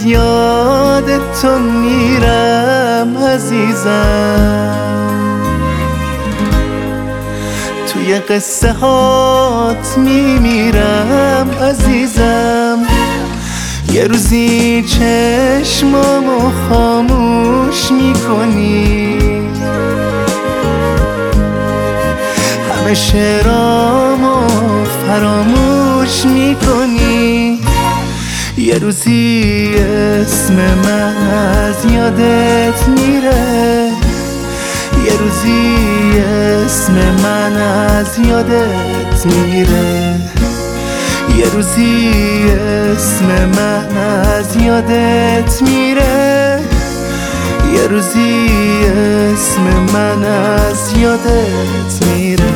یاد تو میرم عزیزم، توی قصه هات میمیرم عزیزم. یه روزی چشمامو خاموش میکنی، همه شعرامو فراموش میکنی. یه روزی اسم من از یادت میره، یه روزی اسم من از یادت میره، یه روزی اسم من از یادت میره، یه روزی اسم من از یادت میره.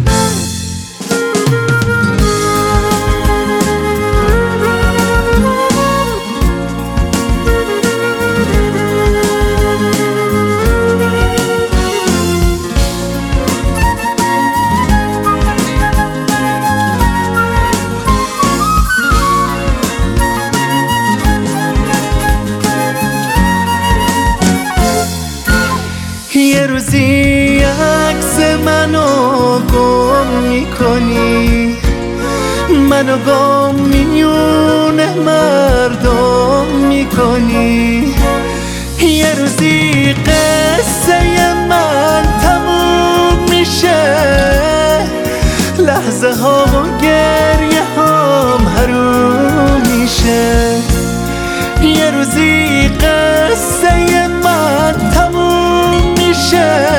یه روزی عکس منو گم میکنی، منو گم میونه مردم میکنی. یه روزی قصه من تموم میشه، لحظه ها و گریه هام حروم میشه. یه روزی قصه من تموم میشه،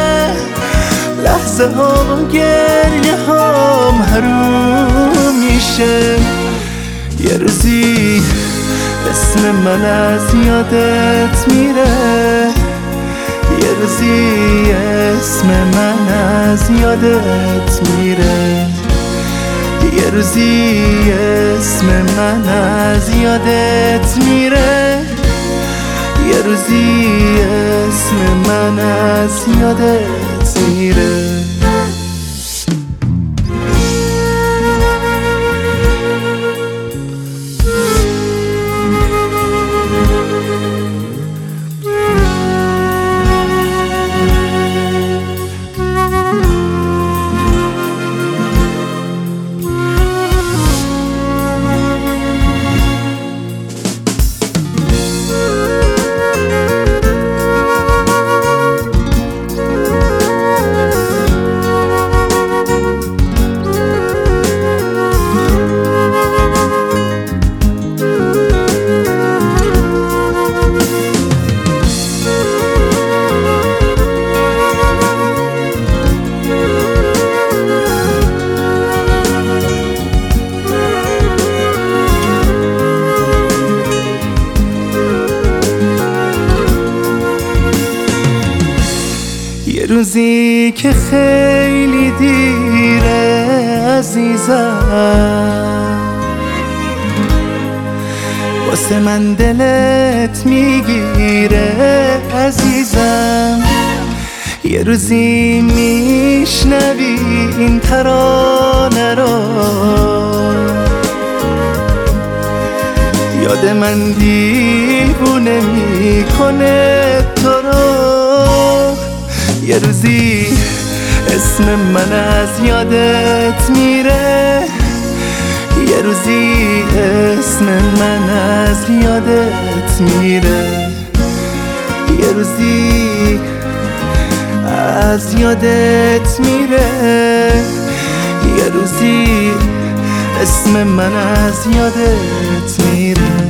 لحظه ها و گریه هام حروم میشه. یه روزی اسم من از یادت میره، یه روزی اسم من از یادت میره، یه روزی اسم من از یادت میره، یه روزی اسم من از یادت میره. یه روزی که خیلی دیره عزیزم، واسه من دلت میگیره عزیزم. یه روزی میشنوی این ترانه رو، یاد من دیوونه میکنه تو رو. یه روزی اسم من از یادت میره، یه روزی اسم من از یادت میره، یه روزی از یادت میره، یه روزی اسم من از یادت میره.